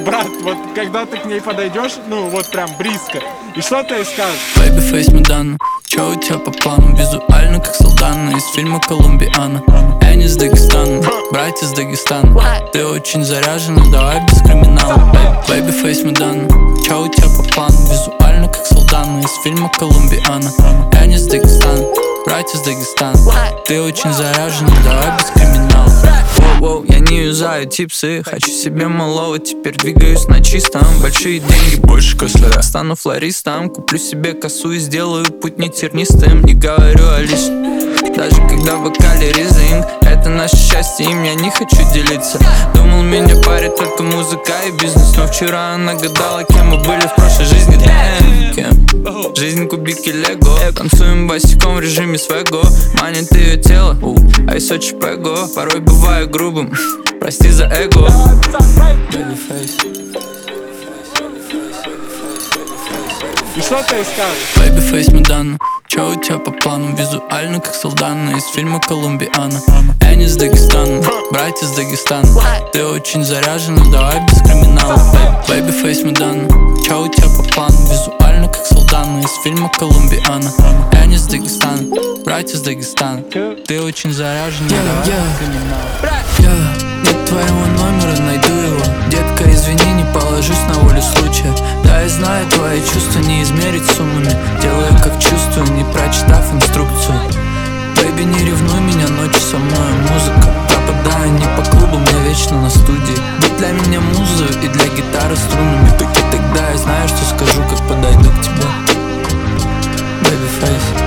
брат, вот когда ты к ней подойдешь, ну вот прям близко, и что ты ей скажешь? Babyface Madonna, чё у тебя по плану? Визуально как Салдана из фильма Колумбиана. Энни из Дагестана, братья из Дагестана. Ты очень заряжена, давай без криминала. Babyface Madonna, чё у тебя по плану? Визуально как Салдана из фильма Колумбиана. Энни из Дагестана, братья из Дагестана. Ты очень заряжена, давай без криминала. Воу, я не юзаю типсы, хочу себе малого, теперь двигаюсь на чистом. Большие деньги, больше кошеля. Стану флористом, куплю себе косу и сделаю путь не тернистым. Не говорю о лишнем, даже когда в вокале резинг. Это наше счастье, им я не хочу делиться. Думал, меня парит только музыка и бизнес, но вчера она гадала, кем мы были в прошлой жизни. Кем? Жизнь кубики лего. Танцуем босиком в режиме свего. Манит ее тело, айс очень пего. Порой бываю грубым, прости за эго. И что ты ей скажешь? Babyface Madonna, чё у тебя по плану? Визуально как Салдана из фильма Колумбиана. Энни из Дагестана, братья из Дагестана. Ты очень заряжена, давай без криминала. Babyface Madonna, чё у тебя по плану? Визуально как Салдана из фильма Колумбиана. Энни из Дагестана, братья из Дагестана. Ты очень заряжена, давай без криминала. Нет твоего номера, найду его. Детка, извини, не положусь на волю случая. Да, я знаю, твои чувства не измерить суммами. Делаю как чувствую, не прочитав инструкцию. Бэйби, не ревнуй меня, ночью со мной музыка. Пропадаю не по клубам, я вечно на студии. Будь для меня муза и для гитары струнами. Так и тогда я знаю, что скажу, как подойду к тебе. Babyface.